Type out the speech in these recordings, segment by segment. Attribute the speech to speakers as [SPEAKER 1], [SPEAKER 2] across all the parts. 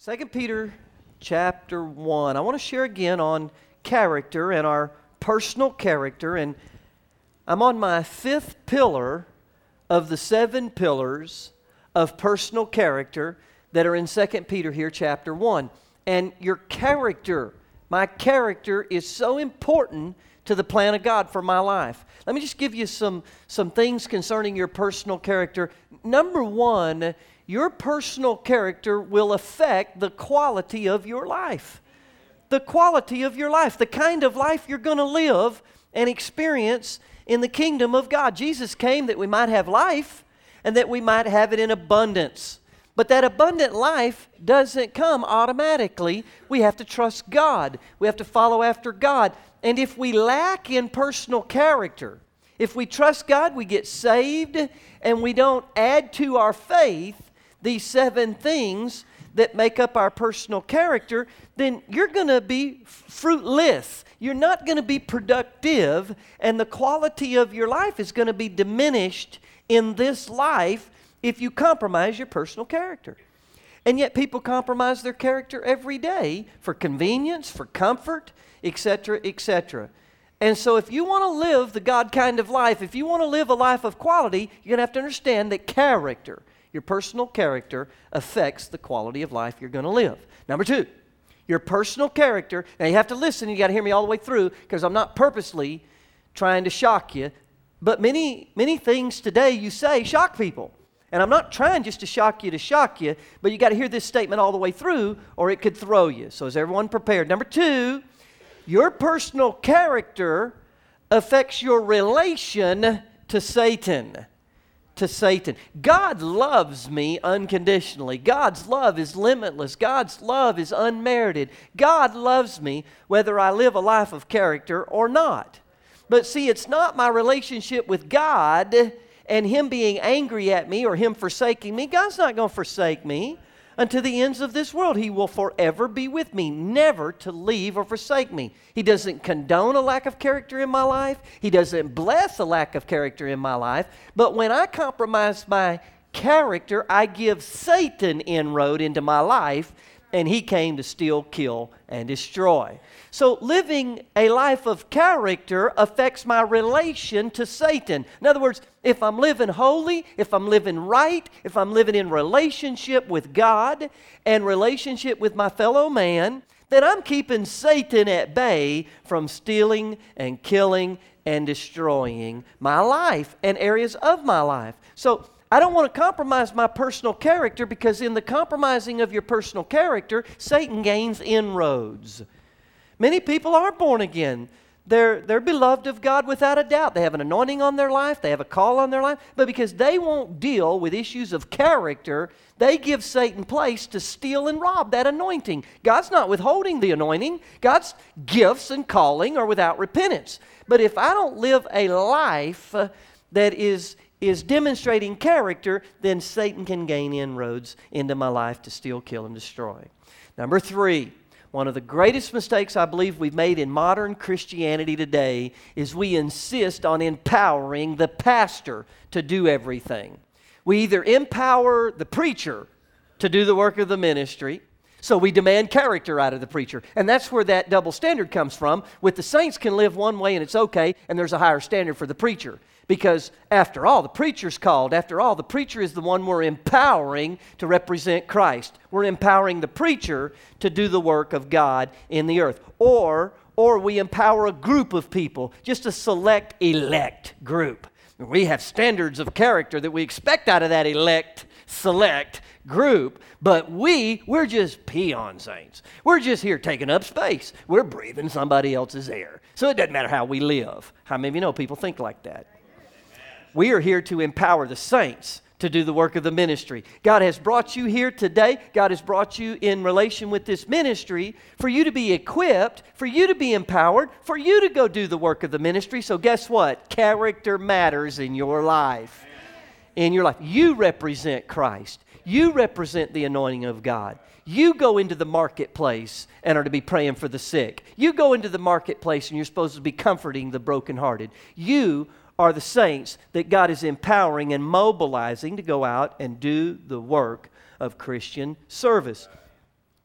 [SPEAKER 1] 2 Peter chapter 1. I want to share again on character and our personal character. And I'm on my fifth pillar of the 7 pillars of personal character that are in 2 Peter here, chapter 1. And your character, my character is so important to the plan of God for my life. Let me just give you some things concerning your personal character. Number one, your personal character will affect the quality of your life. The quality of your life, the kind of life you're going to live and experience in the kingdom of God. Jesus came that we might have life and that we might have it in abundance. But that abundant life doesn't come automatically. We have to trust God. We have to follow after God. And if we lack in personal character, if we trust God, we get saved, and we don't add to our faith these 7 things that make up our personal character, then you're going to be fruitless. You're not going to be productive, and the quality of your life is going to be diminished in this life if you compromise your personal character. And yet people compromise their character every day for convenience, for comfort, etc., etc. And so if you want to live the God kind of life, if you want to live a life of quality, you're going to have to understand that character, your personal character, affects the quality of life you're going to live. Number 2, your personal character. Now you have to listen, you got to hear me all the way through, because I'm not purposely trying to shock you. But many things today you say shock people. And I'm not trying just to shock you, but you got to hear this statement all the way through, or it could throw you. So is everyone prepared? Number 2, your personal character affects your relation to Satan. To Satan. God loves me unconditionally. God's love is limitless. God's love is unmerited. God loves me whether I live a life of character or not. But see, it's not my relationship with God and Him being angry at me or Him forsaking me. God's not going to forsake me unto the ends of this world. He will forever be with me, never to leave or forsake me. He doesn't condone a lack of character in my life. He doesn't bless a lack of character in my life. But when I compromise my character, I give Satan inroad into my life, and he came to steal, kill, and destroy. So living a life of character affects my relation to Satan. In other words, if I'm living holy, if I'm living right, if I'm living in relationship with God and relationship with my fellow man, then I'm keeping Satan at bay from stealing and killing and destroying my life and areas of my life. So I don't want to compromise my personal character, because in the compromising of your personal character, Satan gains inroads. Many people are born again. They're beloved of God without a doubt. They have an anointing on their life. They have a call on their life. But because they won't deal with issues of character, they give Satan place to steal and rob that anointing. God's not withholding the anointing. God's gifts and calling are without repentance. But if I don't live a life that is demonstrating character, then Satan can gain inroads into my life to steal, kill, and destroy. Number 3, one of the greatest mistakes I believe we've made in modern Christianity today is we insist on empowering the pastor to do everything. We either empower the preacher to do the work of the ministry, so we demand character out of the preacher. And that's where that double standard comes from. With the saints can live one way and it's okay, and there's a higher standard for the preacher. Because after all, the preacher's called. After all, the preacher is the one we're empowering to represent Christ. We're empowering the preacher to do the work of God in the earth. Or we empower a group of people, just a select, elect group. We have standards of character that we expect out of that elect, select group, but we're just peon saints. We're just here taking up space. We're breathing somebody else's air. So it doesn't matter how we live. How many of you know people think like that? We are here to empower the saints to do the work of the ministry. God has brought you here today. God has brought you in relation with this ministry for you to be equipped, for you to be empowered, for you to go do the work of the ministry. So guess what? Character matters in your life. In your life. You represent Christ. You represent the anointing of God. You go into the marketplace and are to be praying for the sick. You go into the marketplace and you're supposed to be comforting the brokenhearted. You are the saints that God is empowering and mobilizing to go out and do the work of Christian service.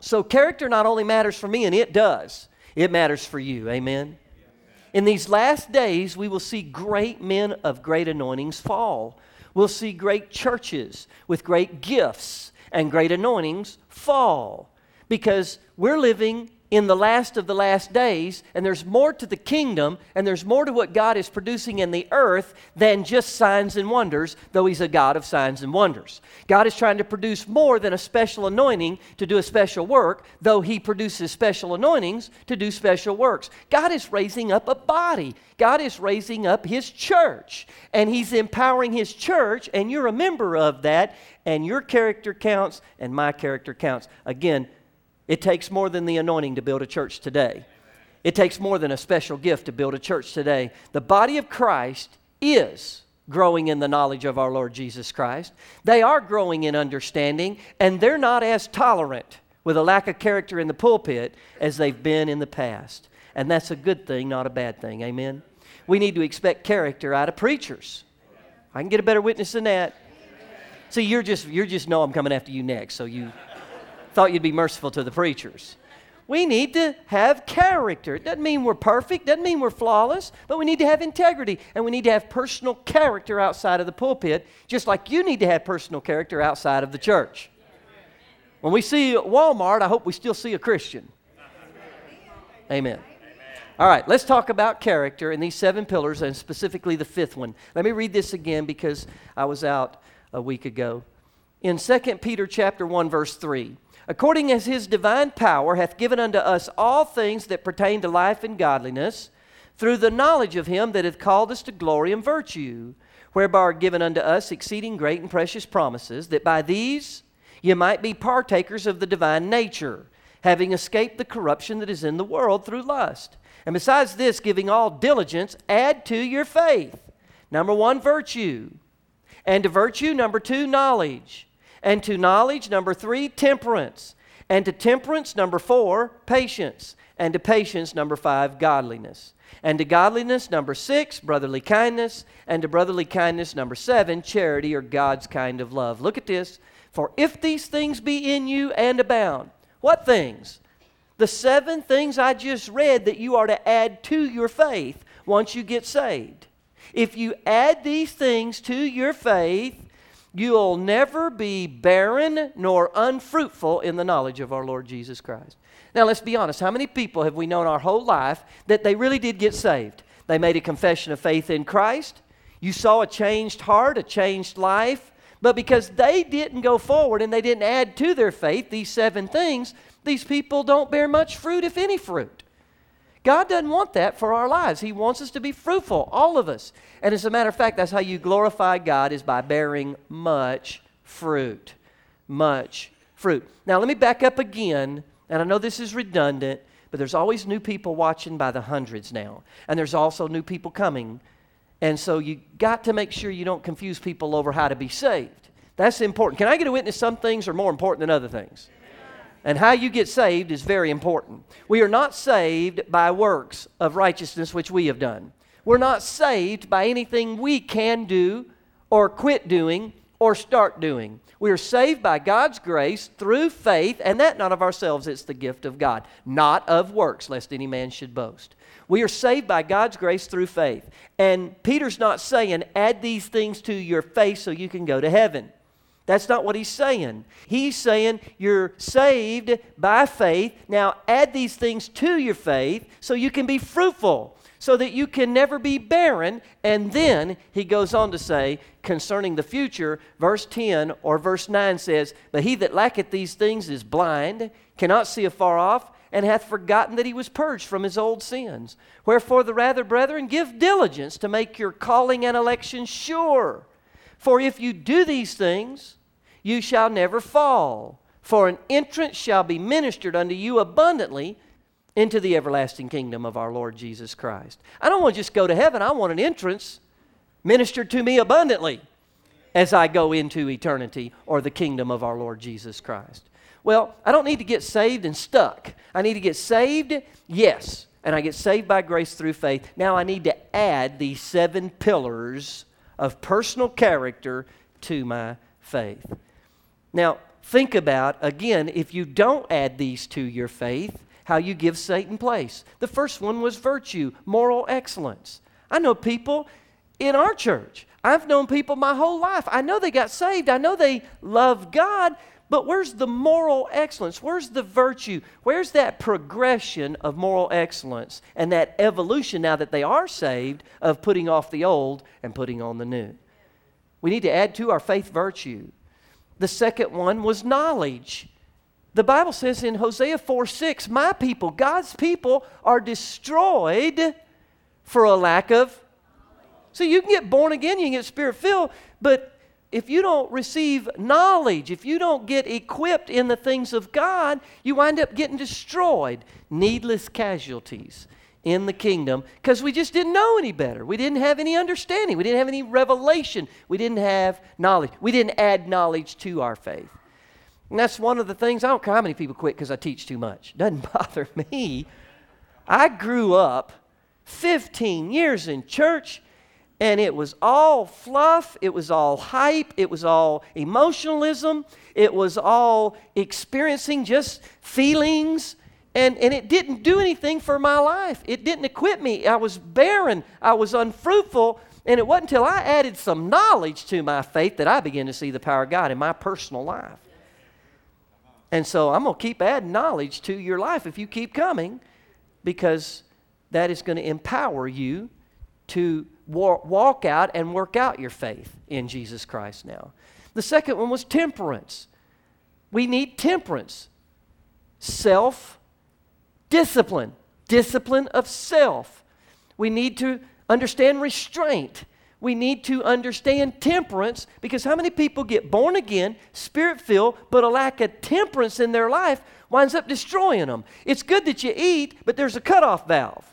[SPEAKER 1] So character not only matters for me, and it does, it matters for you. Amen? In these last days, we will see great men of great anointings fall. We'll see great churches with great gifts and great anointings fall. Because we're living in the last of the last days, and there's more to the kingdom, and there's more to what God is producing in the earth than just signs and wonders, though He's a God of signs and wonders. God is trying to produce more than a special anointing to do a special work, though He produces special anointings to do special works. God is raising up a body. God is raising up His church, and He's empowering His church, and you're a member of that, and your character counts, and my character counts. Again, it takes more than the anointing to build a church today. It takes more than a special gift to build a church today. The body of Christ is growing in the knowledge of our Lord Jesus Christ. They are growing in understanding, and they're not as tolerant with a lack of character in the pulpit as they've been in the past. And that's a good thing, not a bad thing. Amen? We need to expect character out of preachers. I can get a better witness than that. See, you're just know I'm coming after you next, so you thought you'd be merciful to the preachers. We need to have character. It doesn't mean we're perfect, doesn't mean we're flawless, but we need to have integrity, and we need to have personal character outside of the pulpit, just like you need to have personal character outside of the church. When we see Walmart, I hope we still see a Christian. Amen. All right, let's talk about character and these 7 pillars, and specifically the 5th one. Let me read this again because I was out a week ago. In 2 Peter chapter 1, verse 3, according as His divine power hath given unto us all things that pertain to life and godliness, through the knowledge of Him that hath called us to glory and virtue, whereby are given unto us exceeding great and precious promises, that by these ye might be partakers of the divine nature, having escaped the corruption that is in the world through lust. And besides this, giving all diligence, add to your faith. Number 1, virtue. And to virtue, number 2, knowledge. And to knowledge, number 3, temperance. And to temperance, number 4, patience. And to patience, number 5, godliness. And to godliness, number 6, brotherly kindness. And to brotherly kindness, number 7, charity, or God's kind of love. Look at this. For if these things be in you and abound. What things? The 7 things I just read that you are to add to your faith once you get saved. If you add these things to your faith, you'll never be barren nor unfruitful in the knowledge of our Lord Jesus Christ. Now, let's be honest. How many people have we known our whole life that they really did get saved? They made a confession of faith in Christ. You saw a changed heart, a changed life. But because they didn't go forward and they didn't add to their faith these 7 things, these people don't bear much fruit, if any fruit. God doesn't want that for our lives. He wants us to be fruitful, all of us. And as a matter of fact, that's how you glorify God, is by bearing much fruit. Much fruit. Now, let me back up again, and I know this is redundant, but there's always new people watching by the hundreds now. And there's also new people coming. And so you got to make sure you don't confuse people over how to be saved. That's important. Can I get a witness? Some things are more important than other things. And how you get saved is very important. We are not saved by works of righteousness which we have done. We're not saved by anything we can do or quit doing or start doing. We are saved by God's grace through faith, and that not of ourselves, it's the gift of God, not of works, lest any man should boast. We are saved by God's grace through faith. And Peter's not saying, add these things to your faith so you can go to heaven. That's not what he's saying. He's saying you're saved by faith. Now add these things to your faith so you can be fruitful, so that you can never be barren. And then he goes on to say, concerning the future, verse 10 or verse 9 says, but he that lacketh these things is blind, cannot see afar off, and hath forgotten that he was purged from his old sins. Wherefore the rather, brethren, give diligence to make your calling and election sure. For if you do these things, you shall never fall. For an entrance shall be ministered unto you abundantly into the everlasting kingdom of our Lord Jesus Christ. I don't want to just go to heaven. I want an entrance ministered to me abundantly as I go into eternity or the kingdom of our Lord Jesus Christ. Well, I don't need to get saved and stuck. I need to get saved, yes, and I get saved by grace through faith. Now I need to add these 7 pillars of personal character to my faith. Now, think about, again, if you don't add these to your faith, how you give Satan place. The first one was virtue, moral excellence. I know people in our church. I've known people my whole life. I know they got saved. I know they love God, but where's the moral excellence? Where's the virtue? Where's that progression of moral excellence and that evolution now that they are saved of putting off the old and putting on the new? We need to add to our faith virtue. The second one was knowledge. The Bible says in Hosea 4:6, my people, God's people, are destroyed for a lack of. So you can get born again, you can get Spirit-filled, but if you don't receive knowledge, if you don't get equipped in the things of God, you wind up getting destroyed. Needless casualties in the kingdom because we just didn't know any better. We didn't have any understanding. We didn't have any revelation. We didn't have knowledge. We didn't add knowledge to our faith. And that's one of the things, I don't care how many people quit because I teach too much. It doesn't bother me. I grew up 15 years in church, and it was all fluff, it was all hype, it was all emotionalism, it was all experiencing just feelings, and it didn't do anything for my life. It didn't equip me. I was barren, I was unfruitful, and it wasn't until I added some knowledge to my faith that I began to see the power of God in my personal life. And so I'm going to keep adding knowledge to your life if you keep coming, because that is going to empower you to walk out and work out your faith in Jesus Christ now. The second one was temperance. We need temperance. Self-discipline. Discipline of self. We need to understand restraint. We need to understand temperance, because how many people get born again, Spirit-filled, but a lack of temperance in their life winds up destroying them? It's good that you eat, but there's a cutoff valve.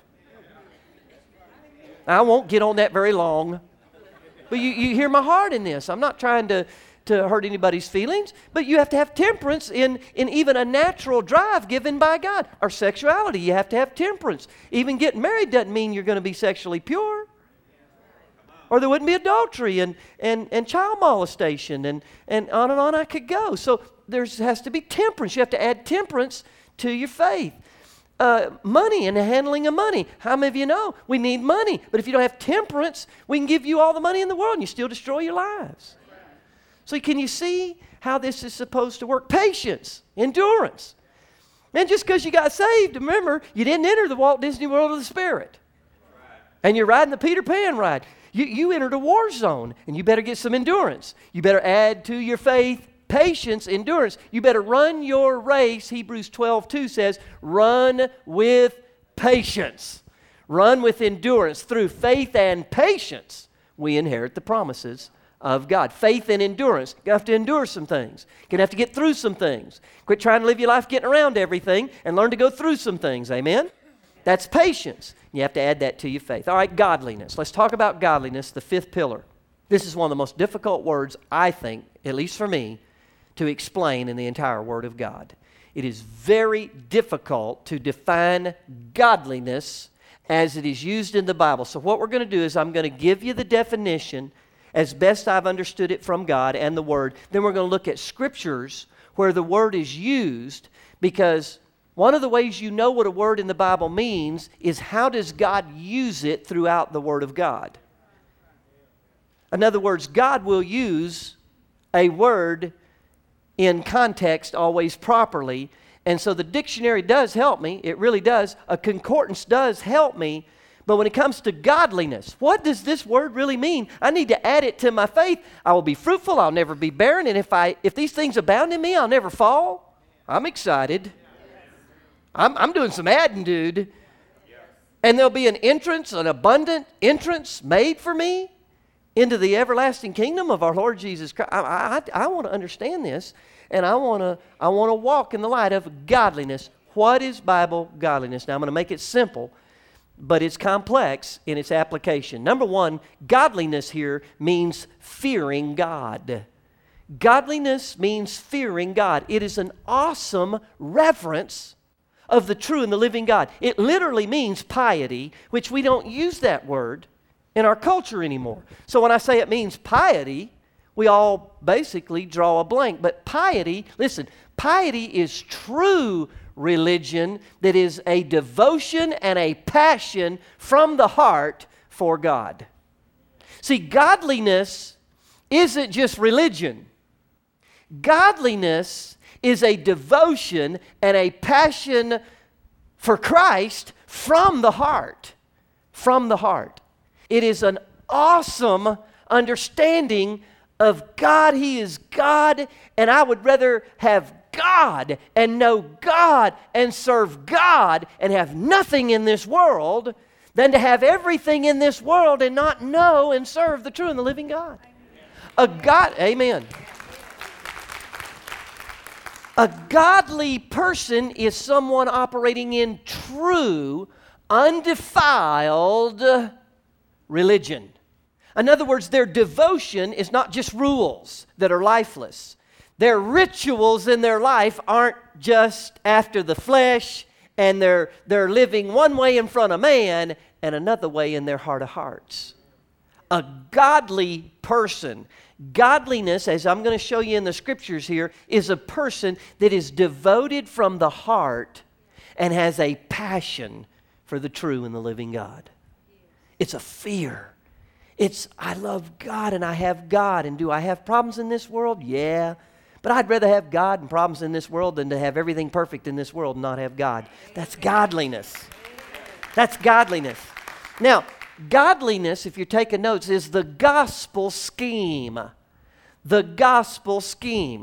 [SPEAKER 1] I won't get on that very long, but you hear my heart in this. I'm not trying to hurt anybody's feelings, but you have to have temperance in even a natural drive given by God. Our sexuality, you have to have temperance. Even getting married doesn't mean you're going to be sexually pure. Or there wouldn't be adultery and child molestation and on I could go. So there has to be temperance. You have to add temperance to your faith. Money and the handling of money. How many of you know we need money? But if you don't have temperance, we can give you all the money in the world and you still destroy your lives. So can you see how this is supposed to work? Patience, endurance. And just because you got saved, remember, you didn't enter the Walt Disney World of the Spirit. And you're riding the Peter Pan ride. You entered a war zone, and you better get some endurance. You better add to your faith patience, endurance. You better run your race. Hebrews 12:2 says, run with patience. Run with endurance. Through faith and patience, we inherit the promises of God. Faith and endurance. You have to endure some things. You're going to have to get through some things. Quit trying to live your life getting around everything and learn to go through some things. Amen? That's patience. You have to add that to your faith. All right, godliness. Let's talk about godliness, the fifth pillar. This is one of the most difficult words, I think, at least for me, to explain in the entire Word of God. It is very difficult to define godliness as it is used in the Bible. So what we're going to do is I'm going to give you the definition as best I've understood it from God and the Word. Then we're going to look at scriptures where the word is used, because one of the ways you know what a word in the Bible means is how does God use it throughout the Word of God. In other words, God will use a word in context always properly. And so the dictionary does help me. It really does. A concordance does help me. But when it comes to godliness, what does this word really mean? I need to add it to my faith. I will be fruitful. I'll never be barren. And if these things abound in me, I'll never fall. I'm excited. I'm doing some adding, dude. And there'll be an entrance, an abundant entrance made for me into the everlasting kingdom of our Lord Jesus Christ. I want to understand this, and I want to walk in the light of godliness. What is Bible godliness? Now, I'm going to make it simple, but it's complex in its application. Number one, godliness here means fearing God. Godliness means fearing God. It is an awesome reverence of the true and the living God. It literally means piety, which we don't use that word in our culture anymore. So when I say it means piety, we all basically draw a blank. But piety, listen, piety is true religion that is a devotion and a passion from the heart for God. See, godliness isn't just religion. Godliness is a devotion and a passion for Christ from the heart. From the heart. It is an awesome understanding of God. He is God, and I would rather have God and know God and serve God and have nothing in this world than to have everything in this world and not know and serve the true and the living God. Amen. A godly person is someone operating in true, undefiled religion. In other words, their devotion is not just rules that are lifeless. Their rituals in their life aren't just after the flesh, and they're living one way in front of man and another way in their heart of hearts. A godly person, godliness, as I'm going to show you in the scriptures here, is a person that is devoted from the heart and has a passion for the true and the living God. It's a fear. It's, I love God and I have God. And do I have problems in this world? Yeah. But I'd rather have God and problems in this world than to have everything perfect in this world and not have God. That's godliness. That's godliness. Now, godliness, if you're taking notes, is the gospel scheme. The gospel scheme.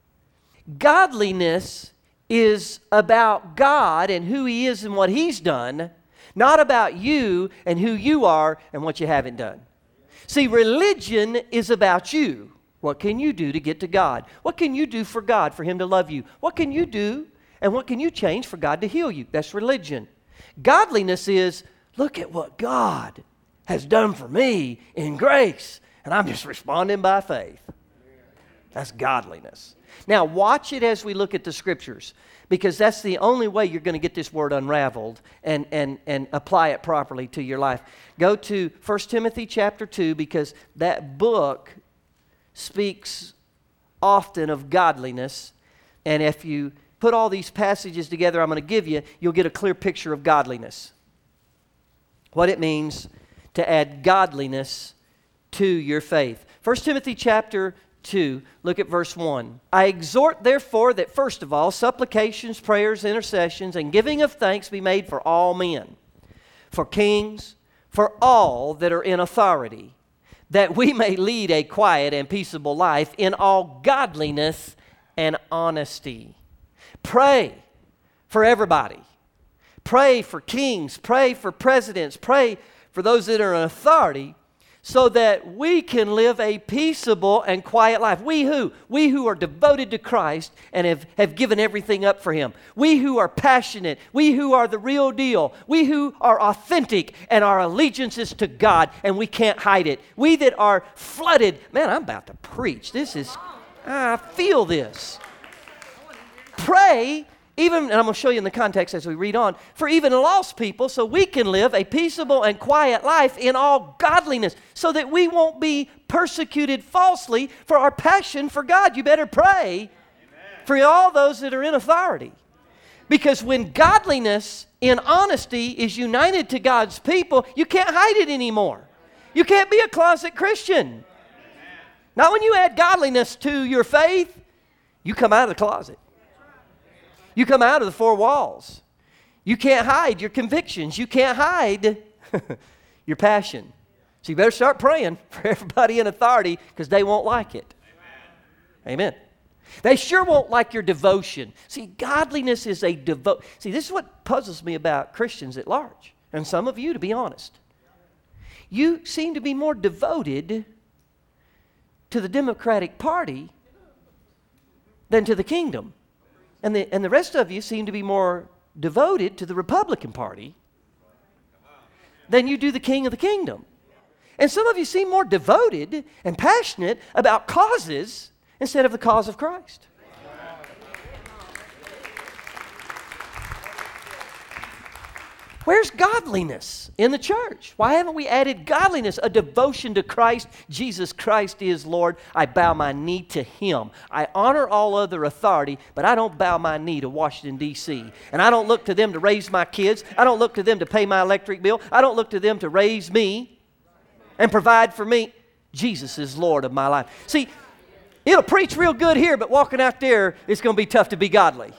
[SPEAKER 1] Godliness is about God and who He is and what He's done, not about you and who you are and what you haven't done. See, religion is about you. What can you do to get to God? What can you do for God, for Him to love you? What can you do and what can you change for God to heal you? That's religion. Godliness is, look at what God has done for me in grace, and I'm just responding by faith. That's godliness. Now, watch it as we look at the scriptures, because that's the only way you're going to get this word unraveled and apply it properly to your life. Go to 1 Timothy chapter 2, because that book speaks often of godliness. And if you put all these passages together I'm going to give you, you'll get a clear picture of godliness. What it means to add godliness to your faith. 1 Timothy chapter 2, look at verse 1. I exhort therefore that first of all supplications, prayers, intercessions, and giving of thanks be made for all men, for kings, for all that are in authority, that we may lead a quiet and peaceable life in all godliness and honesty. Pray for everybody. Pray for kings. Pray for presidents. Pray for those that are in authority, so that we can live a peaceable and quiet life. We who? We who are devoted to Christ and have given everything up for Him. We who are passionate. We who are the real deal. We who are authentic and our allegiance is to God and we can't hide it. We that are flooded. Man, I'm about to preach. I feel this. Pray, even, and I'm going to show you in the context as we read on, for even lost people, so we can live a peaceable and quiet life in all godliness, so that we won't be persecuted falsely for our passion for God. You better pray for all those that are in authority. Because when godliness in honesty is united to God's people, you can't hide it anymore. You can't be a closet Christian. Not when you add godliness to your faith, you come out of the closet. You come out of the four walls. You can't hide your convictions. You can't hide your passion. So you better start praying for everybody in authority, because they won't like it. Amen. They sure won't like your devotion. See, godliness is a devotion. See, this is what puzzles me about Christians at large, and some of you, to be honest. You seem to be more devoted to the Democratic Party than to the kingdom. And the rest of you seem to be more devoted to the Republican Party than you do the King of the Kingdom. And some of you seem more devoted and passionate about causes instead of the cause of Christ. Where's godliness in the church? Why haven't we added godliness, a devotion to Christ? Jesus Christ is Lord. I bow my knee to Him. I honor all other authority, but I don't bow my knee to Washington, D.C. And I don't look to them to raise my kids. I don't look to them to pay my electric bill. I don't look to them to raise me and provide for me. Jesus is Lord of my life. See, it'll preach real good here, but walking out there, it's going to be tough to be godly.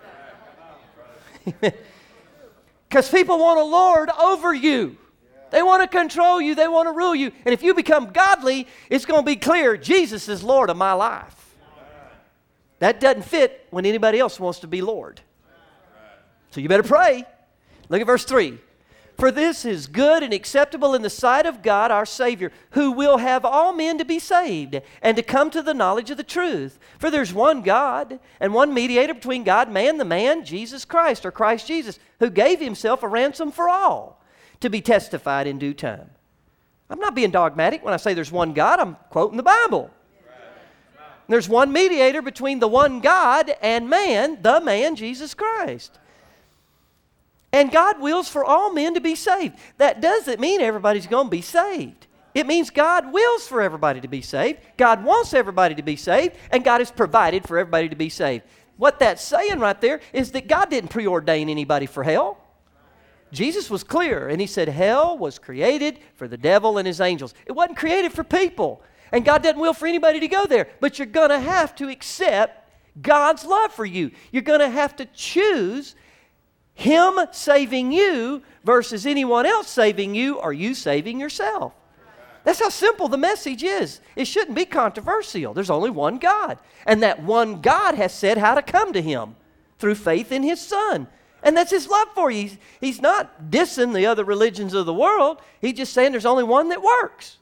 [SPEAKER 1] Because people want a Lord over you. They want to control you. They want to rule you. And if you become godly, it's going to be clear, Jesus is Lord of my life. That doesn't fit when anybody else wants to be Lord. So you better pray. Look at verse 3. For this is good and acceptable in the sight of God our Savior, who will have all men to be saved and to come to the knowledge of the truth. For there's one God and one mediator between God and man, the man, Jesus Christ, or Christ Jesus, who gave Himself a ransom for all, to be testified in due time. I'm not being dogmatic when I say there's one God. I'm quoting the Bible. There's one mediator between the one God and man, the man, Jesus Christ. And God wills for all men to be saved. That doesn't mean everybody's going to be saved. It means God wills for everybody to be saved. God wants everybody to be saved. And God has provided for everybody to be saved. What that's saying right there is that God didn't preordain anybody for hell. Jesus was clear, and He said hell was created for the devil and his angels. It wasn't created for people. And God doesn't will for anybody to go there. But you're going to have to accept God's love for you. You're going to have to choose Him saving you versus anyone else saving you, or you saving yourself. That's how simple the message is. It shouldn't be controversial. There's only one God. And that one God has said how to come to Him through faith in His Son. And that's His love for you. He's not dissing the other religions of the world. He's just saying there's only one that works.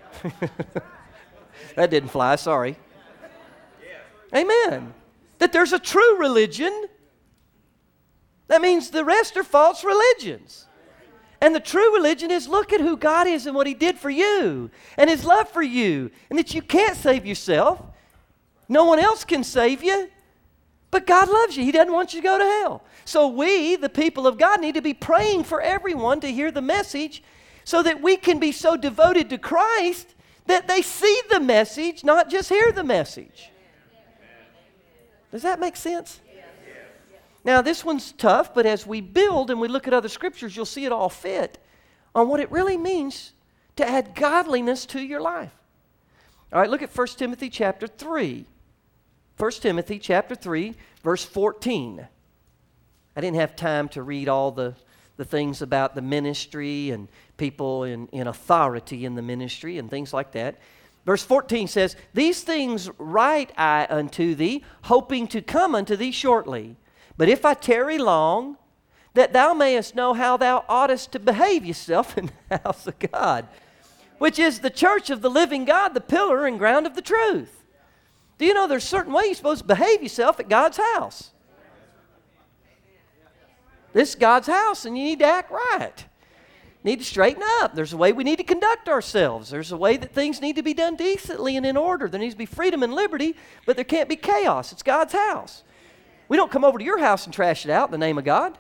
[SPEAKER 1] That didn't fly, sorry. Amen. That there's a true religion. That means the rest are false religions. And the true religion is look at who God is and what He did for you and His love for you, and that you can't save yourself. No one else can save you, but God loves you. He doesn't want you to go to hell. So we, the people of God, need to be praying for everyone to hear the message so that we can be so devoted to Christ that they see the message, not just hear the message. Does that make sense? Now, this one's tough, but as we build and we look at other scriptures, you'll see it all fit on what it really means to add godliness to your life. All right, look at 1 Timothy chapter 3. 1 Timothy chapter 3, verse 14. I didn't have time to read all the things about the ministry and people in authority in the ministry and things like that. Verse 14 says, These things write I unto thee, hoping to come unto thee shortly. But if I tarry long, that thou mayest know how thou oughtest to behave yourself in the house of God, which is the church of the living God, the pillar and ground of the truth. Do you know there's a certain way you're supposed to behave yourself at God's house? This is God's house, and you need to act right. You need to straighten up. There's a way we need to conduct ourselves. There's a way that things need to be done decently and in order. There needs to be freedom and liberty, but there can't be chaos. It's God's house. We don't come over to your house and trash it out in the name of God.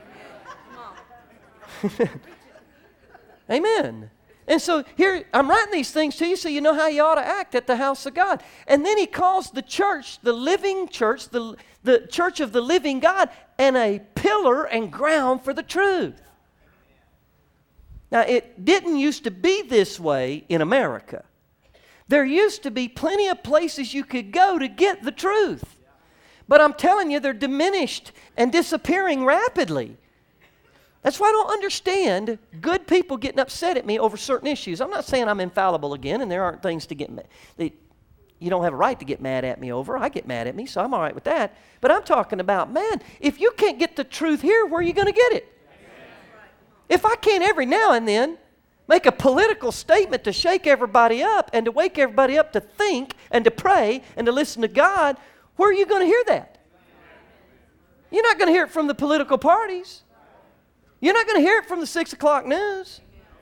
[SPEAKER 1] Amen. And so here, I'm writing these things to you so you know how you ought to act at the house of God. And then he calls the church, the living church, the church of the living God, and a pillar and ground for the truth. Now, it didn't used to be this way in America. There used to be plenty of places you could go to get the truth. But I'm telling you, they're diminished and disappearing rapidly. That's why I don't understand good people getting upset at me over certain issues. I'm not saying I'm infallible again, and there aren't things to get mad. You don't have a right to get mad at me over. I get mad at me, so I'm all right with that. But I'm talking about, man, if you can't get the truth here, where are you going to get it? If I can't every now and then make a political statement to shake everybody up and to wake everybody up to think and to pray and to listen to God, where are you going to hear that? You're not going to hear it from the political parties. You're not going to hear it from the 6 o'clock news.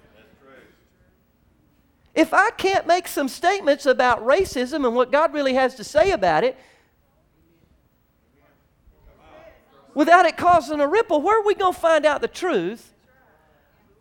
[SPEAKER 1] If I can't make some statements about racism and what God really has to say about it, without it causing a ripple, where are we going to find out the truth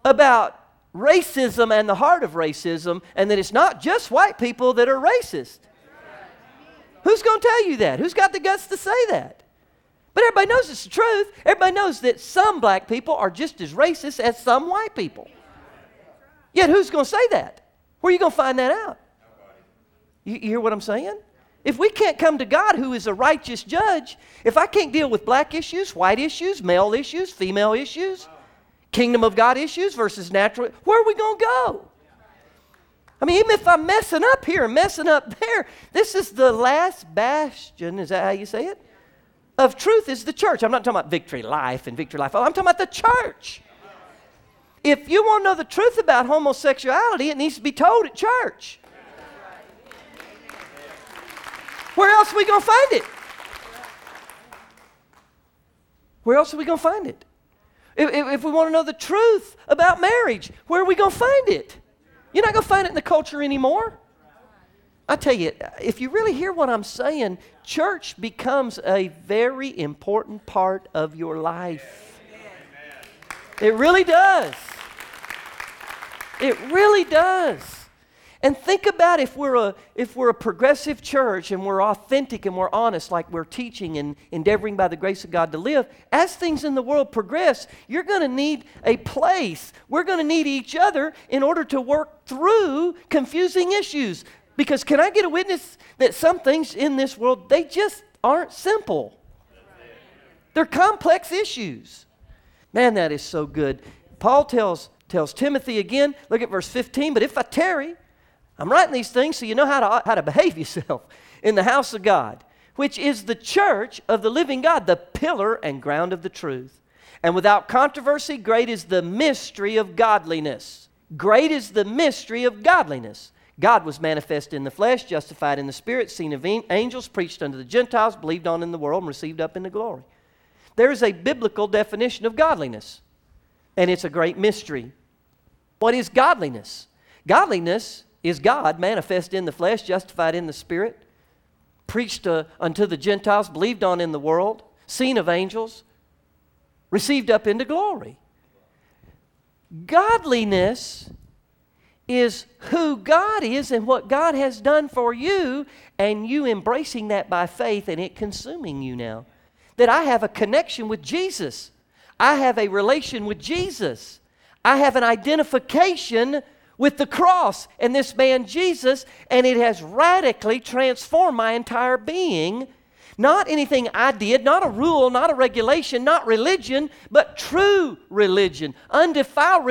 [SPEAKER 1] about racism and the heart of racism, and that it's not just white people that are racist. Who's going to tell you that? Who's got the guts to say that? But everybody knows it's the truth. Everybody knows that some black people are just as racist as some white people. Yet who's going to say that? Where are you going to find that out? You hear what I'm saying? If we can't come to God, who is a righteous judge, if I can't deal with black issues, white issues, male issues, female issues, kingdom of God issues versus natural, where are we going to go? I mean, even if I'm messing up here and messing up there, this is the last bastion, is that how you say it? Of truth is the church. I'm not talking about Victory Life and Victory Life. I'm talking about the church. If you want to know the truth about homosexuality, it needs to be told at church. Where else are we going to find it? Where else are we going to find it? If we want to know the truth about marriage, where are we going to find it? You're not going to find it in the culture anymore. I tell you, if you really hear what I'm saying, church becomes a very important part of your life. It really does. It really does. And think about if we're a progressive church and we're authentic and we're honest like we're teaching and endeavoring by the grace of God to live, as things in the world progress, you're going to need a place. We're going to need each other in order to work through confusing issues. Because can I get a witness that some things in this world, they just aren't simple. They're complex issues. Man, that is so good. Paul tells Timothy again, look at verse 15, but if I tarry, I'm writing these things so you know how to behave yourself in the house of God, which is the church of the living God, the pillar and ground of the truth. And without controversy, great is the mystery of godliness. Great is the mystery of godliness. God was manifest in the flesh, justified in the spirit, seen of angels, preached unto the Gentiles, believed on in the world, and received up into glory. There is a biblical definition of godliness, and it's a great mystery. What is godliness? Godliness is God manifest in the flesh, justified in the spirit, preached unto the Gentiles, believed on in the world, seen of angels, received up into glory. Godliness is who God is and what God has done for you, and you embracing that by faith and it consuming you now. That I have a connection with Jesus. I have a relation with Jesus. I have an identification with the cross and this man Jesus, and it has radically transformed my entire being. Not anything I did, not a rule, not a regulation, not religion, but true religion. Undefiled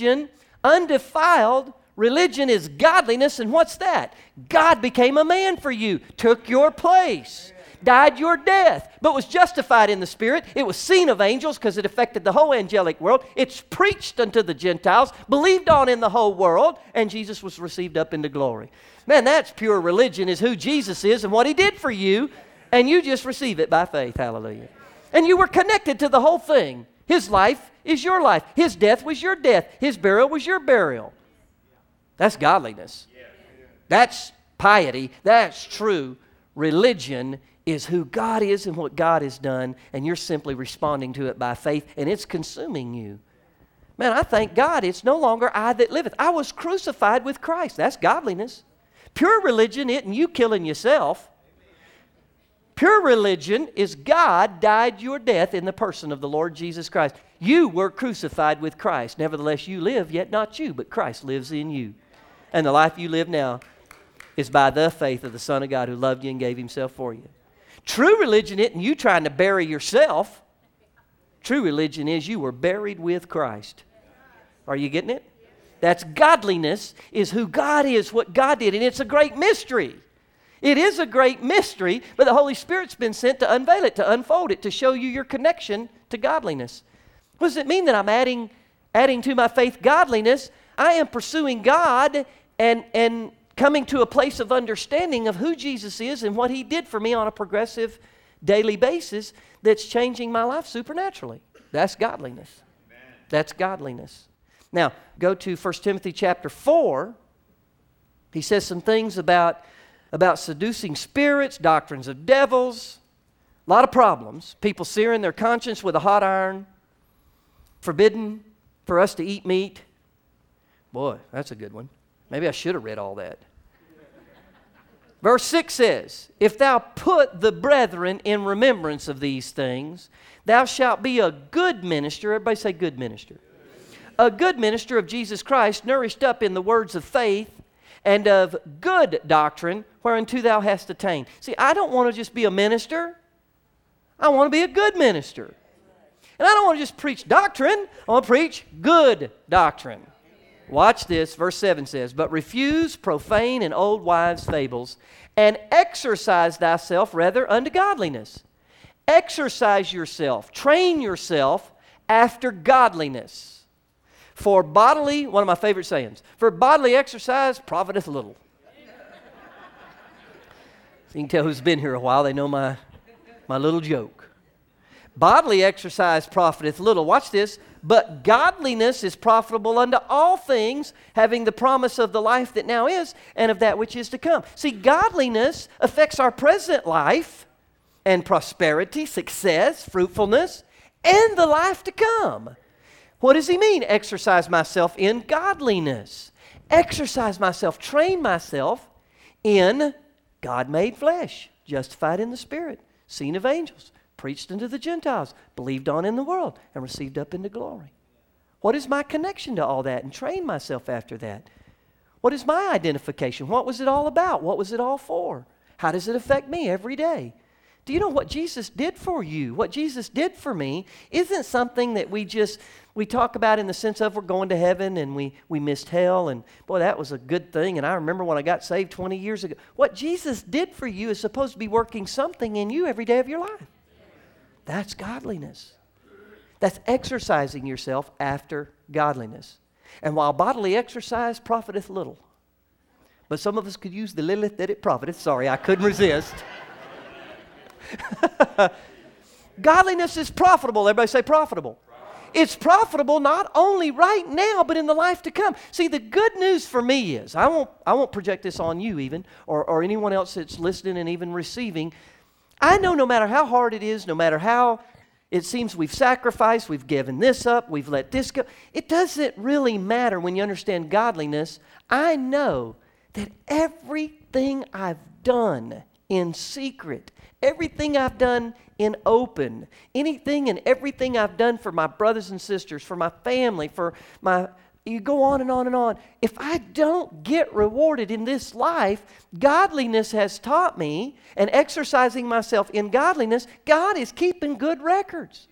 [SPEAKER 1] religion is godliness, and what's that? God became a man for you, took your place, died your death, but was justified in the Spirit. It was seen of angels because it affected the whole angelic world. It's preached unto the Gentiles, believed on in the whole world, and Jesus was received up into glory. Man, that's pure religion, is who Jesus is and what He did for you, and you just receive it by faith. Hallelujah. And you were connected to the whole thing. His life is your life. His death was your death. His burial was your burial. That's godliness. That's piety. That's true religion. Is who God is and what God has done, and you're simply responding to it by faith, and it's consuming you. Man, I thank God it's no longer I that liveth. I was crucified with Christ. That's godliness. Pure religion isn't you killing yourself. Pure religion is God died your death in the person of the Lord Jesus Christ. You were crucified with Christ. Nevertheless, you live, yet not you, but Christ lives in you. And the life you live now is by the faith of the Son of God who loved you and gave Himself for you. True religion isn't you trying to bury yourself. True religion is you were buried with Christ. Are you getting it? That's godliness, is who God is, what God did, and it's a great mystery. It is a great mystery, but the Holy Spirit's been sent to unveil it, to unfold it, to show you your connection to godliness. What does it mean that I'm adding to my faith godliness? I am pursuing God and coming to a place of understanding of who Jesus is and what He did for me on a progressive daily basis that's changing my life supernaturally. That's godliness. Amen. That's godliness. Now, go to 1 Timothy chapter 4. He says some things about seducing spirits, doctrines of devils, a lot of problems. People searing their conscience with a hot iron, forbidden for us to eat meat? Boy, that's a good one. Maybe I should have read all that. Verse 6 says, if thou put the brethren in remembrance of these things, thou shalt be a good minister. Everybody say good minister. A good minister of Jesus Christ, nourished up in the words of faith and of good doctrine, whereunto thou hast attained. See, I don't want to just be a minister. I want to be a good minister. And I don't want to just preach doctrine. I want to preach good doctrine. Watch this. Verse 7 says, but refuse profane and old wives' fables, and exercise thyself rather unto godliness. Exercise yourself. Train yourself after godliness. For bodily, one of my favorite sayings, for bodily exercise profiteth little. So you can tell who's been here a while. They know my little joke. Bodily exercise profiteth little. Watch this. But godliness is profitable unto all things, having the promise of the life that now is and of that which is to come. See, godliness affects our present life and prosperity, success, fruitfulness, and the life to come. What does he mean? Exercise myself in godliness. Exercise myself, train myself in God-made flesh, justified in the Spirit, seen of angels, preached unto the Gentiles, believed on in the world, and received up into glory. What is my connection to all that? And train myself after that. What is my identification? What was it all about? What was it all for? How does it affect me every day? Do you know what Jesus did for you? What Jesus did for me isn't something that we talk about in the sense of we're going to heaven and we missed hell, and boy, that was a good thing, and I remember when I got saved 20 years ago. What Jesus did for you is supposed to be working something in you every day of your life. That's godliness. That's exercising yourself after godliness. And while bodily exercise profiteth little, but some of us could use the little that it profiteth. Sorry, I couldn't resist. Godliness is profitable. Everybody say profitable. It's profitable not only right now, but in the life to come. See, the good news for me is, I won't project this on you even, or anyone else that's listening and even receiving. I know no matter how hard it is, no matter how it seems we've sacrificed, we've given this up, we've let this go, it doesn't really matter when you understand godliness. I know that everything I've done in secret, everything I've done in open, anything and everything I've done for my brothers and sisters, for my family, for my... You go on and on and on. If I don't get rewarded in this life, godliness has taught me, and exercising myself in godliness, God is keeping good records.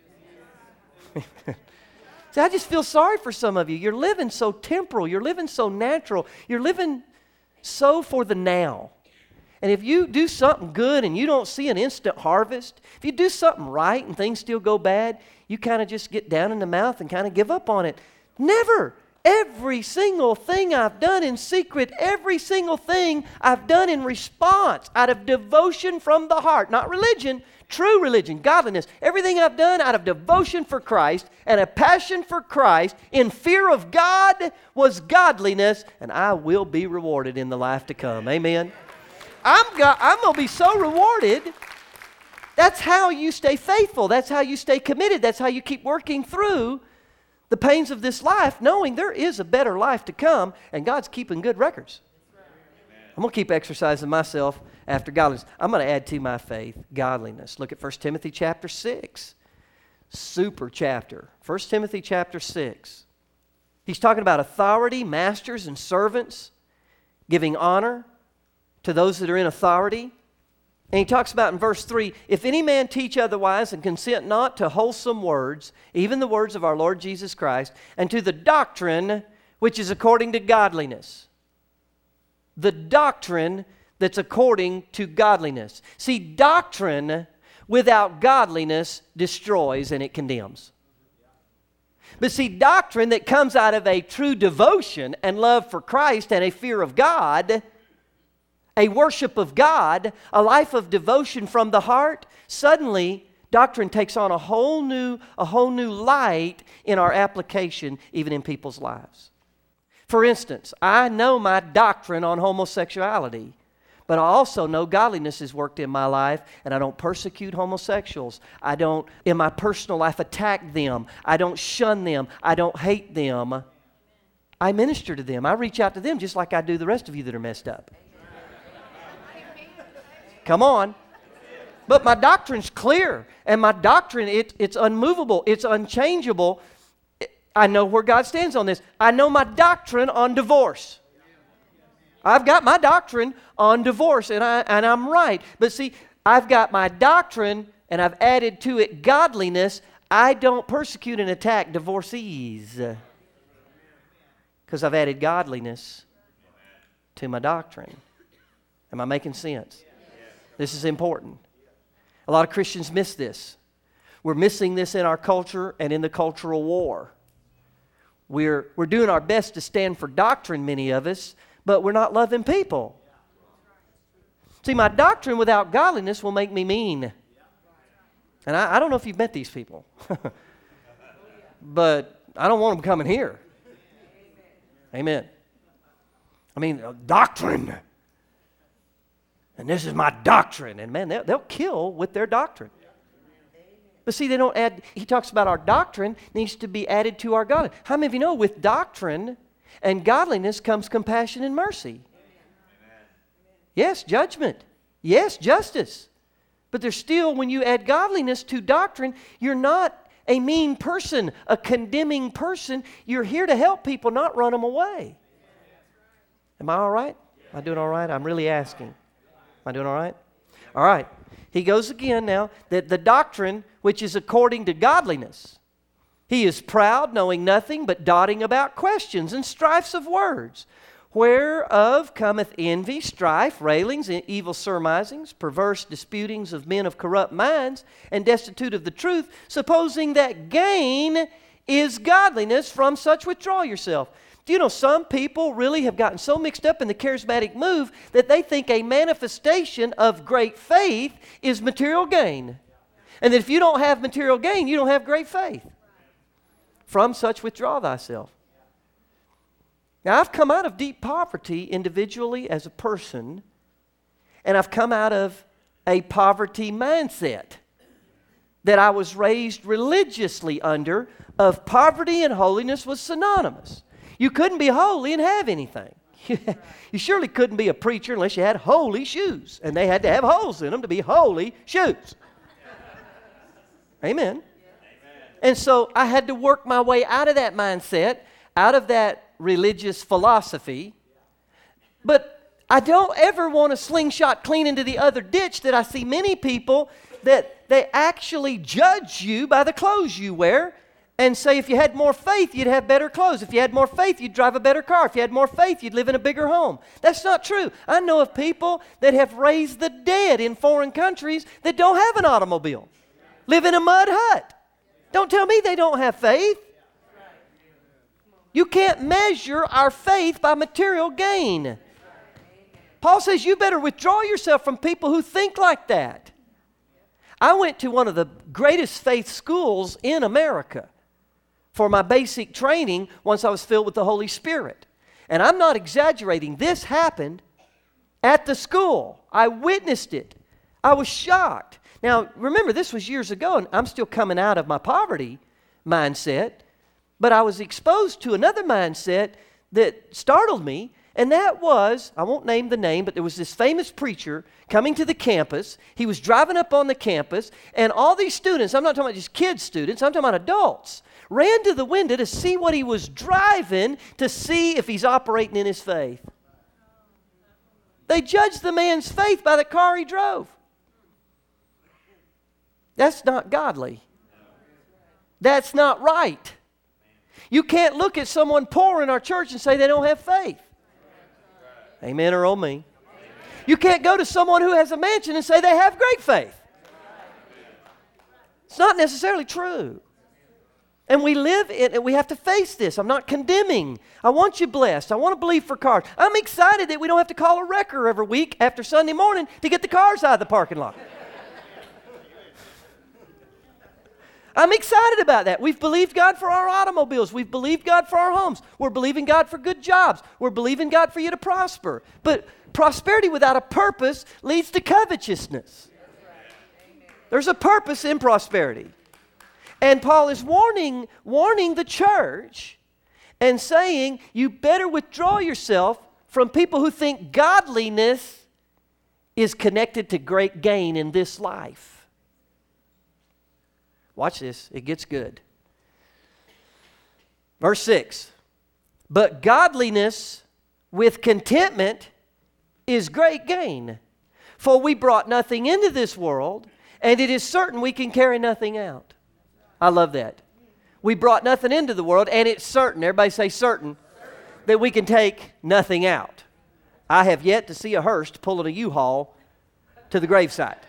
[SPEAKER 1] See, I just feel sorry for some of you. You're living so temporal. You're living so natural. You're living so for the now. And if you do something good and you don't see an instant harvest, if you do something right and things still go bad, you kind of just get down in the mouth and kind of give up on it. Never. Every single thing I've done in secret, every single thing I've done in response, out of devotion from the heart, not religion, true religion, godliness, everything I've done out of devotion for Christ and a passion for Christ in fear of God was godliness, and I will be rewarded in the life to come. Amen. I'm going to be so rewarded. That's how you stay faithful. That's how you stay committed. That's how you keep working through the pains of this life, knowing there is a better life to come, and God's keeping good records. I'm going to keep exercising myself after godliness. I'm going to add to my faith godliness. Look at 1 Timothy chapter 6. Super chapter. 1 Timothy chapter 6. He's talking about authority, masters and servants, giving honor to those that are in authority. And he talks about in verse 3, if any man teach otherwise and consent not to wholesome words, even the words of our Lord Jesus Christ, and to the doctrine which is according to godliness. The doctrine that's according to godliness. See, doctrine without godliness destroys and it condemns. But see, doctrine that comes out of a true devotion and love for Christ and a fear of God, a worship of God, a life of devotion from the heart, suddenly doctrine takes on a whole new light in our application, even in people's lives. For instance, I know my doctrine on homosexuality, But I also know godliness has worked in my life, and I don't persecute homosexuals. I don't, in my personal life, attack them. I don't shun them. I don't hate them. I minister to them. I reach out to them just like I do the rest of you that are messed up. Come on. But my doctrine's clear, and my doctrine, it's unmovable. It's unchangeable. I know where God stands on this. I know my doctrine on divorce. I've got my doctrine on divorce, and I'm right. But see, I've got my doctrine, and I've added to it godliness. I don't persecute and attack divorcees because I've added godliness to my doctrine. Am I making sense? This is important. A lot of Christians miss this. We're missing this in our culture and in the cultural war. We're doing our best to stand for doctrine, many of us, but we're not loving people. See, my doctrine without godliness will make me mean. And I don't know if you've met these people, but I don't want them coming here. Amen. I mean, doctrine. And this is my doctrine. And man, they'll kill with their doctrine. But see, they don't add, he talks about our doctrine needs to be added to our godliness. How many of you know with doctrine and godliness comes compassion and mercy? Amen. Yes, judgment. Yes, justice. But there's still, when you add godliness to doctrine, you're not a mean person, a condemning person. You're here to help people, not run them away. Am I all right? Am I doing all right? I'm really asking. Am I doing all right? All right. He goes again now, that the doctrine which is according to godliness. He is proud, knowing nothing, but dotting about questions and strifes of words, whereof cometh envy, strife, railings, and evil surmisings, perverse disputings of men of corrupt minds, and destitute of the truth, supposing that gain is godliness. From such withdraw yourself. Do you know some people really have gotten so mixed up in the charismatic move that they think a manifestation of great faith is material gain? And that if you don't have material gain, you don't have great faith. From such withdraw thyself. Now, I've come out of deep poverty individually as a person, and I've come out of a poverty mindset that I was raised religiously under, of poverty and holiness was synonymous. You couldn't be holy and have anything. You surely couldn't be a preacher unless you had holy shoes, and they had to have holes in them to be holy shoes. Amen. And so I had to work my way out of that mindset, out of that religious philosophy. But I don't ever want to slingshot clean into the other ditch that I see many people that they actually judge you by the clothes you wear and say if you had more faith, you'd have better clothes. If you had more faith, you'd drive a better car. If you had more faith, you'd live in a bigger home. That's not true. I know of people that have raised the dead in foreign countries that don't have an automobile, live in a mud hut. Don't tell me they don't have faith. You can't measure our faith by material gain. Paul says you better withdraw yourself from people who think like that. I went to one of the greatest faith schools in America for my basic training once I was filled with the Holy Spirit. And I'm not exaggerating. This happened at the school. I witnessed it. I was shocked. Now, remember, this was years ago, and I'm still coming out of my poverty mindset, but I was exposed to another mindset that startled me, and that was, I won't name the name, but there was this famous preacher coming to the campus. He was driving up on the campus, and all these students, I'm not talking about just kids students, I'm talking about adults, ran to the window to see what he was driving, to see if he's operating in his faith. They judged the man's faith by the car he drove. That's not godly. That's not right. You can't look at someone poor in our church and say they don't have faith. Amen or oh me. You can't go to someone who has a mansion and say they have great faith. It's not necessarily true. And we live in, and we have to face this. I'm not condemning. I want you blessed. I want to believe for cars. I'm excited that we don't have to call a wrecker every week after Sunday morning to get the cars out of the parking lot. I'm excited about that. We've believed God for our automobiles. We've believed God for our homes. We're believing God for good jobs. We're believing God for you to prosper. But prosperity without a purpose leads to covetousness. There's a purpose in prosperity. And Paul is warning the church and saying, you better withdraw yourself from people who think godliness is connected to great gain in this life. Watch this, it gets good. Verse 6, but godliness with contentment is great gain. For we brought nothing into this world, and it is certain we can carry nothing out. I love that. We brought nothing into the world, and it's certain, everybody say certain, that we can take nothing out. I have yet to see a hearse pulling a U-Haul to the gravesite.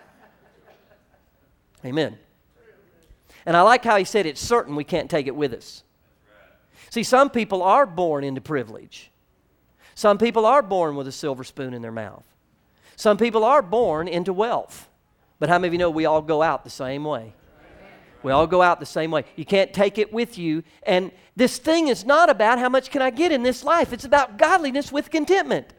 [SPEAKER 1] Amen. And I like how he said it's certain we can't take it with us. See, some people are born into privilege. Some people are born with a silver spoon in their mouth. Some people are born into wealth. But how many of you know we all go out the same way? We all go out the same way. You can't take it with you. And this thing is not about how much can I get in this life. It's about godliness with contentment.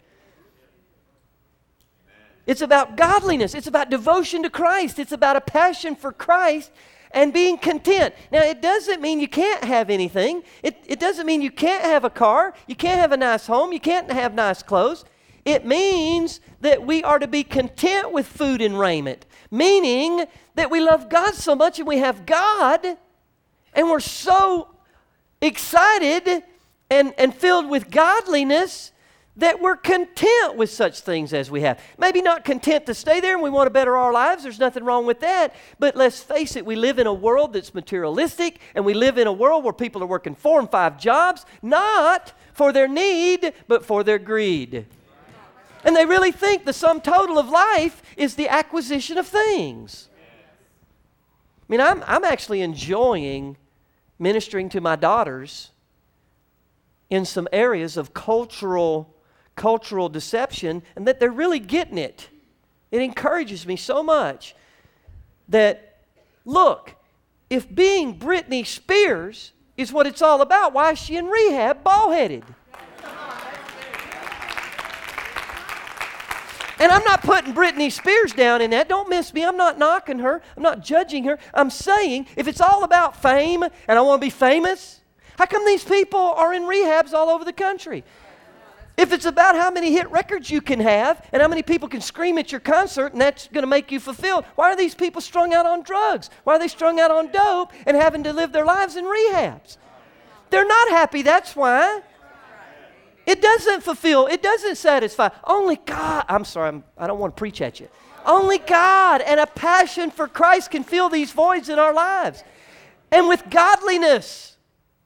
[SPEAKER 1] It's about godliness. It's about devotion to Christ. It's about a passion for Christ and being content. Now, it doesn't mean you can't have anything. It doesn't mean you can't have a car. You can't have a nice home. You can't have nice clothes. It means that we are to be content with food and raiment, meaning that we love God so much and we have God and we're so excited and filled with godliness that we're content with such things as we have. Maybe not content to stay there and we want to better our lives. There's nothing wrong with that. But let's face it, we live in a world that's materialistic, and we live in a world where people are working 4 and 5 jobs, not for their need, but for their greed. And they really think the sum total of life is the acquisition of things. I mean, I'm actually enjoying ministering to my daughters in some areas of cultural deception, and that they're really getting it. It encourages me so much that, look, if being Britney Spears is what it's all about, why is she in rehab bald-headed? And I'm not putting Britney Spears down in that. Don't miss me. I'm not knocking her. I'm not judging her. I'm saying if it's all about fame and I want to be famous, how come these people are in rehabs all over the country? If it's about how many hit records you can have and how many people can scream at your concert and that's going to make you fulfilled, why are these people strung out on drugs? Why are they strung out on dope and having to live their lives in rehabs? They're not happy, that's why. It doesn't fulfill, it doesn't satisfy. Only God, I don't want to preach at you. Only God and a passion for Christ can fill these voids in our lives. And with godliness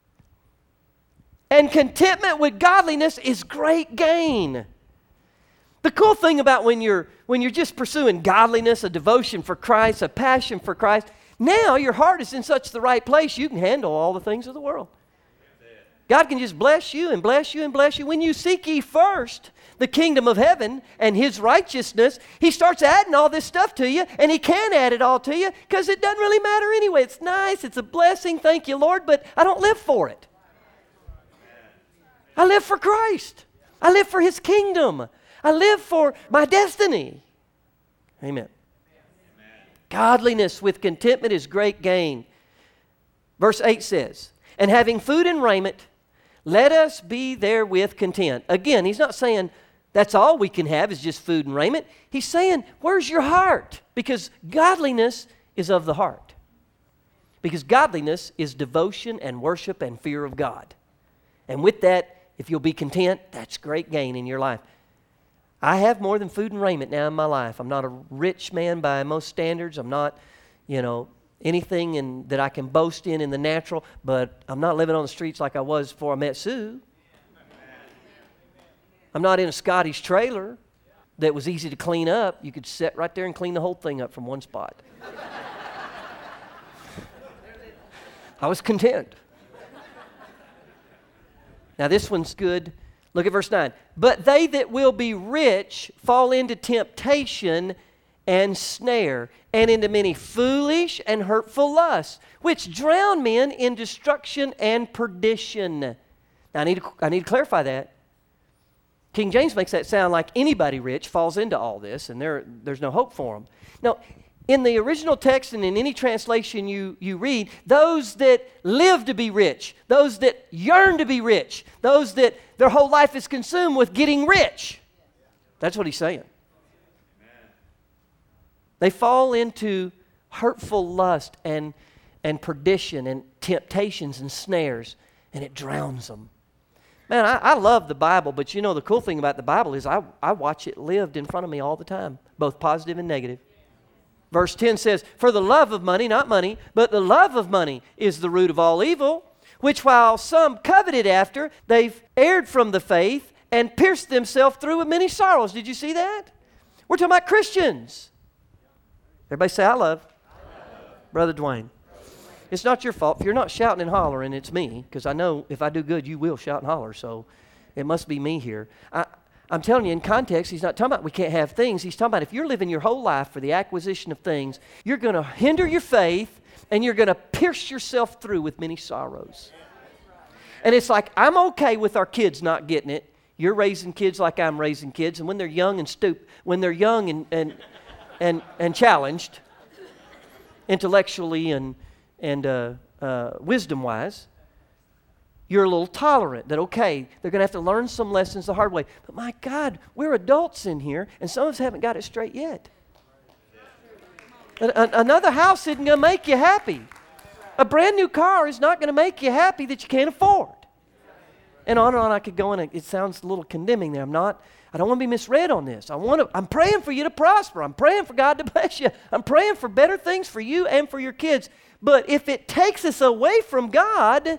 [SPEAKER 1] and contentment with godliness is great gain. The cool thing about when you're just pursuing godliness, a devotion for Christ, a passion for Christ, now your heart is in such the right place you can handle all the things of the world. God can just bless you and bless you and bless you. When you seek ye first the kingdom of heaven and His righteousness, He starts adding all this stuff to you, and He can add it all to you because it doesn't really matter anyway. It's nice, it's a blessing, thank you, Lord, but I don't live for it. I live for Christ. I live for His kingdom. I live for my destiny. Amen. Godliness with contentment is great gain. Verse 8 says, and having food and raiment, let us be therewith content. Again, he's not saying that's all we can have is just food and raiment. He's saying, where's your heart? Because godliness is of the heart. Because godliness is devotion and worship and fear of God. And with that, if you'll be content, that's great gain in your life. I have more than food and raiment now in my life. I'm not a rich man by most standards. I'm not, anything that I can boast in the natural, but I'm not living on the streets like I was before I met Sue. I'm not in a Scottish trailer that was easy to clean up. You could sit right there and clean the whole thing up from one spot. I was content. Now this one's good. Look at verse 9. But they that will be rich fall into temptation and snare, and into many foolish and hurtful lusts, which drown men in destruction and perdition. Now I need to clarify that. King James makes that sound like anybody rich falls into all this, and there's no hope for them. Now, in the original text and in any translation you read, those that live to be rich, those that yearn to be rich, those that their whole life is consumed with getting rich. That's what he's saying. They fall into hurtful lust and perdition and temptations and snares, and it drowns them. Man, I love the Bible, but you know the cool thing about the Bible is I watch it lived in front of me all the time, both positive and negative. Verse 10 says, "For the love of money," not money, "but the love of money is the root of all evil, which while some coveted after, they've erred from the faith and pierced themselves through with many sorrows." Did you see that? We're talking about Christians. Everybody say, "I love." Brother Dwayne. It's not your fault. If you're not shouting and hollering, it's me, because I know if I do good, you will shout and holler, so it must be me here. I'm telling you, in context, he's not talking about we can't have things. He's talking about if you're living your whole life for the acquisition of things, you're going to hinder your faith, and you're going to pierce yourself through with many sorrows. And it's like, I'm okay with our kids not getting it. You're raising kids like I'm raising kids, and when they're young and when they're young and challenged, intellectually and wisdom-wise, you're a little tolerant that, okay, they're going to have to learn some lessons the hard way. But my God, we're adults in here, and some of us haven't got it straight yet. Another house isn't going to make you happy. A brand new car is not going to make you happy that you can't afford. And on I could go, and it sounds a little condemning there. I don't want to be misread on this. I'm praying for you to prosper. I'm praying for God to bless you. I'm praying for better things for you and for your kids. But if it takes us away from God,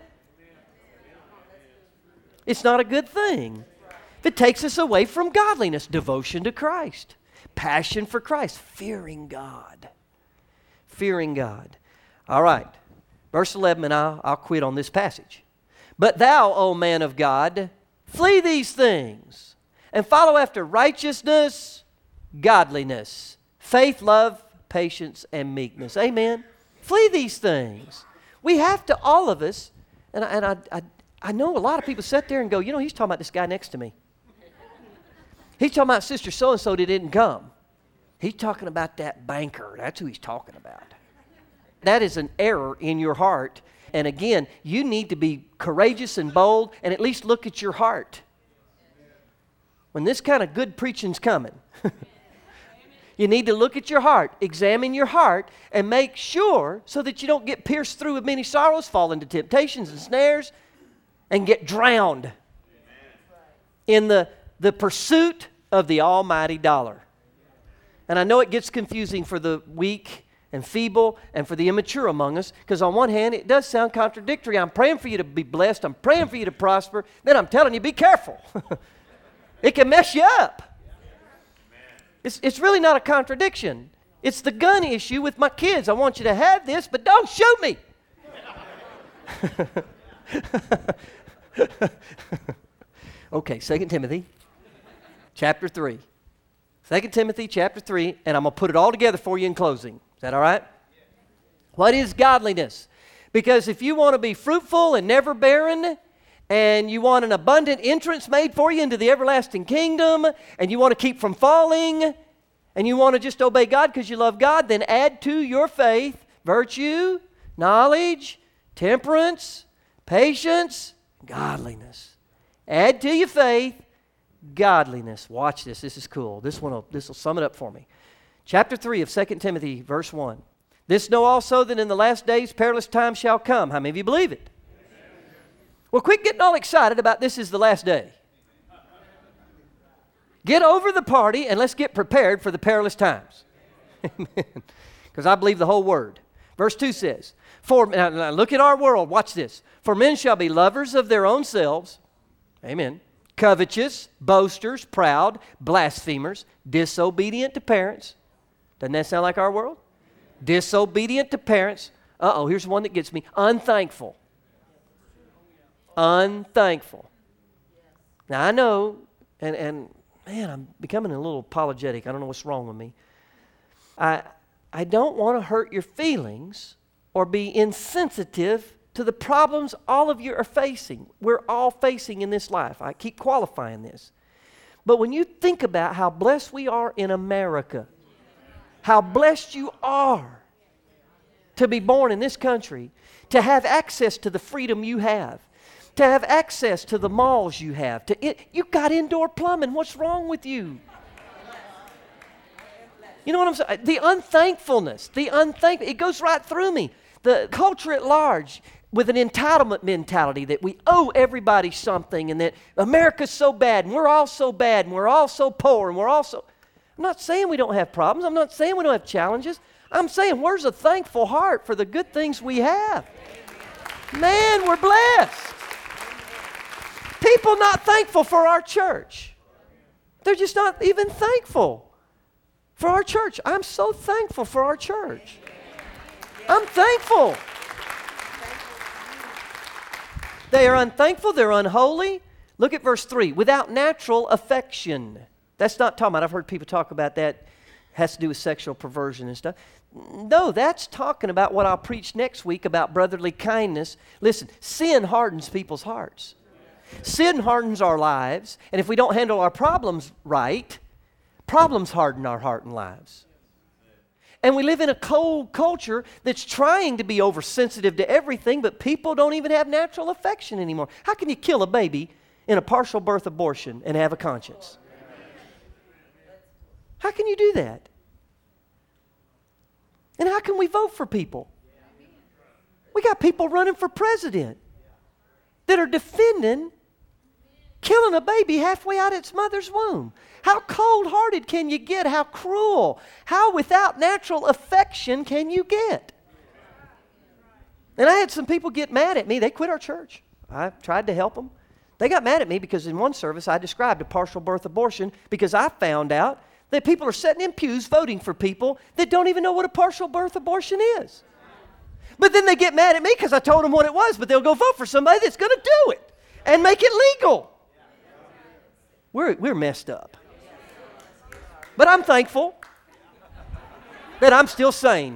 [SPEAKER 1] it's not a good thing. If it takes us away from godliness, devotion to Christ, passion for Christ, fearing God. Fearing God. All right. Verse 11, and I'll quit on this passage. "But thou, O man of God, flee these things, and follow after righteousness, godliness, faith, love, patience, and meekness." Amen. Flee these things. We have to, all of us, and I know a lot of people sit there and go, you know, he's talking about this guy next to me. He's talking about sister so-and-so that didn't come. He's talking about that banker. That's who he's talking about. That is an error in your heart. And again, you need to be courageous and bold and at least look at your heart. When this kind of good preaching's coming, you need to look at your heart, examine your heart, and make sure so that you don't get pierced through with many sorrows, fall into temptations and snares, and get drowned in the pursuit of the almighty dollar. And I know it gets confusing for the weak and feeble and for the immature among us, because on one hand, it does sound contradictory. I'm praying for you to be blessed. I'm praying for you to prosper. Then I'm telling you, be careful. It can mess you up. It's really not a contradiction. It's the gun issue with my kids. I want you to have this, but don't shoot me. Okay, 2 Timothy chapter 3. 2 Timothy chapter 3, and I'm going to put it all together for you in closing. Is that all right? What is godliness? Because if you want to be fruitful and never barren, and you want an abundant entrance made for you into the everlasting kingdom, and you want to keep from falling, and you want to just obey God because you love God, then add to your faith virtue, knowledge, temperance, patience, godliness. Add to your faith godliness. Watch this. This is cool. This will sum it up for me. Chapter 3 of 2 Timothy, verse 1. "This know also that in the last days perilous times shall come." How many of you believe it? Well, quit getting all excited about this is the last day. Get over the party and let's get prepared for the perilous times. Amen. Because I believe the whole word. Verse 2 says, now look at our world. Watch this. "For men shall be lovers of their own selves." Amen. "Covetous, boasters, proud, blasphemers, disobedient to parents." Doesn't that sound like our world? Disobedient to parents. Here's one that gets me. Unthankful. Unthankful. Now I know, and man, I'm becoming a little apologetic. I don't know what's wrong with me. I don't want to hurt your feelings or be insensitive to the problems all of you are facing. We're all facing in this life. I keep qualifying this. But when you think about how blessed we are in America, how blessed you are to be born in this country, to have access to the freedom you have, to have access to the malls you have. You've got indoor plumbing. What's wrong with you? You know what I'm saying? The unthankfulness, it goes right through me. The culture at large with an entitlement mentality that we owe everybody something and that America's so bad and we're all so bad and we're all so poor and we're all so... I'm not saying we don't have problems. I'm not saying we don't have challenges. I'm saying where's a thankful heart for the good things we have? Man, we're blessed. People not thankful for our church. They're just not even thankful for our church. I'm so thankful for our church. I'm thankful. They are unthankful. They're unholy. Look at verse 3. Without natural affection. That's not talking about, I've heard people talk about that. Has to do with sexual perversion and stuff. No, that's talking about what I'll preach next week about brotherly kindness. Listen, sin hardens people's hearts. Sin hardens our lives. And if we don't handle our problems right, problems harden our heart and lives. And we live in a cold culture that's trying to be oversensitive to everything, but people don't even have natural affection anymore. How can you kill a baby in a partial birth abortion and have a conscience? How can you do that? And how can we vote for people? We got people running for president that are defending killing a baby halfway out its mother's womb. How cold-hearted can you get? How cruel? How without natural affection can you get? And I had some people get mad at me. They quit our church. I tried to help them. They got mad at me because in one service I described a partial birth abortion because I found out that people are sitting in pews voting for people that don't even know what a partial birth abortion is. But then they get mad at me because I told them what it was, but they'll go vote for somebody that's going to do it and make it legal. We're messed up. But I'm thankful that I'm still sane.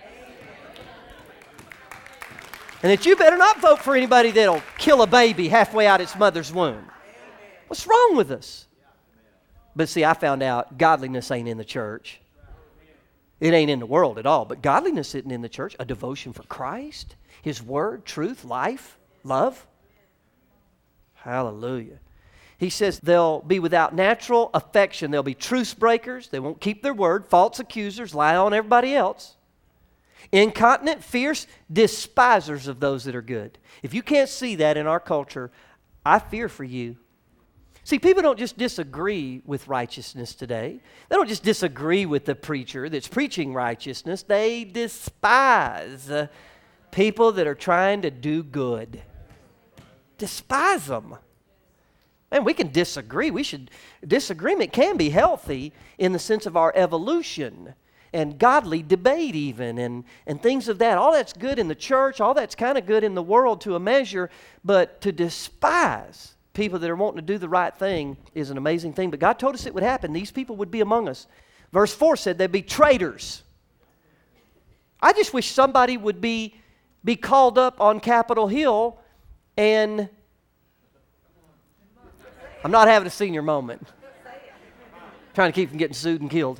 [SPEAKER 1] And that you better not vote for anybody that'll kill a baby halfway out its mother's womb. What's wrong with us? But see, I found out godliness ain't in the church. It ain't in the world at all. But godliness isn't in the church. A devotion for Christ, His Word, truth, life, love. Hallelujah. He says they'll be without natural affection. They'll be truce breakers. They won't keep their word. False accusers. Lie on everybody else. Incontinent, fierce, despisers of those that are good. If you can't see that in our culture, I fear for you. See, people don't just disagree with righteousness today. They don't just disagree with the preacher that's preaching righteousness. They despise people that are trying to do good. Despise them. And we can disagree. Disagreement can be healthy in the sense of our evolution and godly debate even and things of that. All that's good in the church. All that's kind of good in the world to a measure. But to despise people that are wanting to do the right thing is an amazing thing. But God told us it would happen. These people would be among us. Verse 4 said they'd be traitors. I just wish somebody would be called up on Capitol Hill and... I'm not having a senior moment. Trying to keep from getting sued and killed.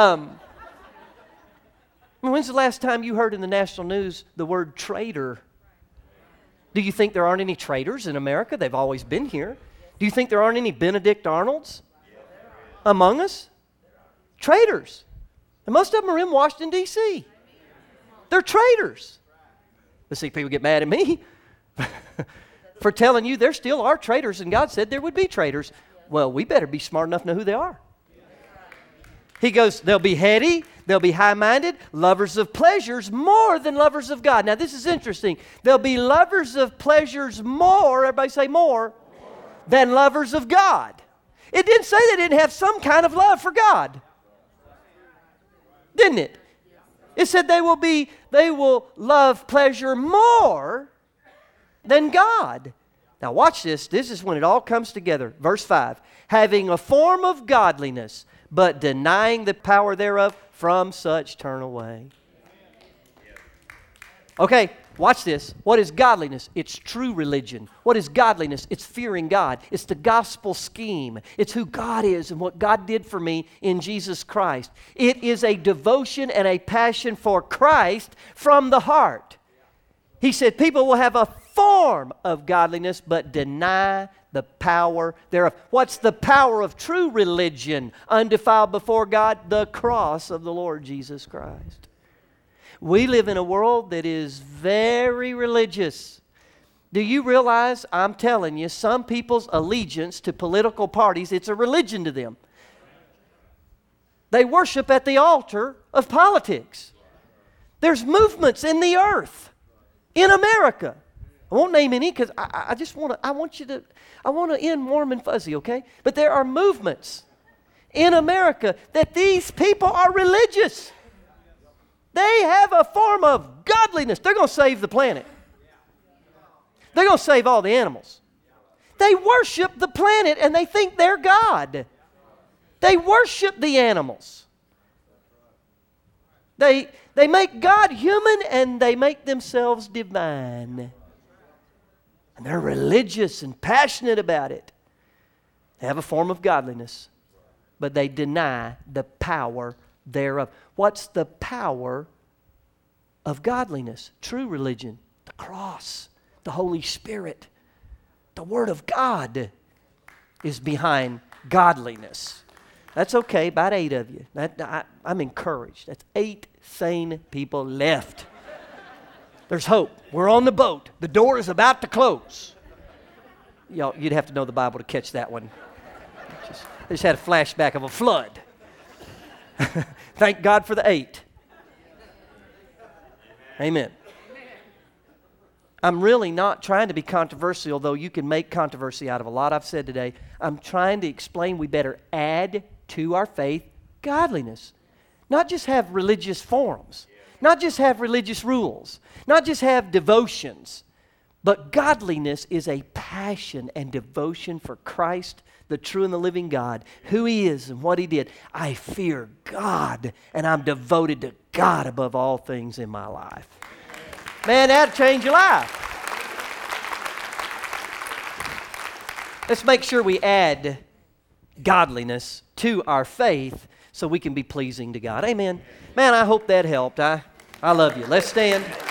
[SPEAKER 1] When's the last time you heard in the national news the word traitor? Do you think there aren't any traitors in America? They've always been here. Do you think there aren't any Benedict Arnolds among us? Traitors. And most of them are in Washington, D.C. They're traitors. But see, people get mad at me for telling you there still are traitors, and God said there would be traitors. Well, we better be smart enough to know who they are. He goes, they'll be heady, they'll be high-minded, lovers of pleasures more than lovers of God. Now, this is interesting. They'll be lovers of pleasures more, everybody say more, than lovers of God. It didn't say they didn't have some kind of love for God. Didn't it? It said they will love pleasure more than God. Now watch this. This is when it all comes together. Verse 5. Having a form of godliness, but denying the power thereof, from such turn away. Okay, Watch this. What is godliness? It's true religion. What is godliness? It's fearing God. It's the gospel scheme. It's who God is and what God did for me in Jesus Christ. It is a devotion and a passion for Christ from the heart. He said people will have a form of godliness but deny the power thereof. What's the power of true religion undefiled before God? The cross of the Lord Jesus Christ. We live in a world that is very religious. Do you realize, I'm telling you, some people's allegiance to political parties, it's a religion to them. They worship at the altar of politics. There's movements in the earth, in America. I won't name any because I want to end warm and fuzzy, okay? But there are movements in America that these people are religious. They have a form of godliness. They're going to save the planet. They're going to save all the animals. They worship the planet and they think they're God. They worship the animals. They make God human and they make themselves divine. And they're religious and passionate about it. They have a form of godliness, but they deny the power thereof. What's the power of godliness? True religion. The cross, the Holy Spirit, the Word of God is behind godliness. That's okay, about 8 of you. I'm encouraged. That's 8 sane people left. There's hope. We're on the boat. The door is about to close. Y'all, you'd have to know the Bible to catch that one. I just had a flashback of a flood. Thank God for the 8. Amen. I'm really not trying to be controversial, though you can make controversy out of a lot I've said today. I'm trying to explain we better add to our faith godliness. Not just have religious forms. Not just have religious rules. Not just have devotions. But godliness is a passion and devotion for Christ, the true and the living God, who He is and what He did. I fear God, and I'm devoted to God above all things in my life. Man, that'll change your life. Let's make sure we add godliness to our faith so we can be pleasing to God. Amen. Man, I hope that helped. I love you. Let's stand.